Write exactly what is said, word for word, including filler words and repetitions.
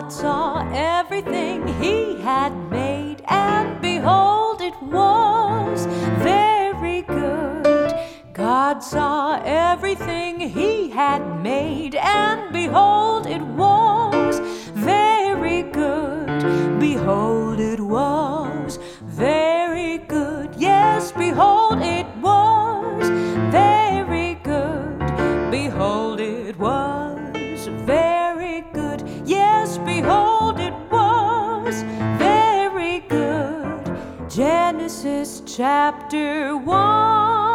God saw everything he had made, and behold, it was very good. God saw everything he had made, and behold, it was very good. Behold, it was very good. Yes, behold, it was very good. Behold, it was very good. Yes, behold, it was very good. Genesis chapter one.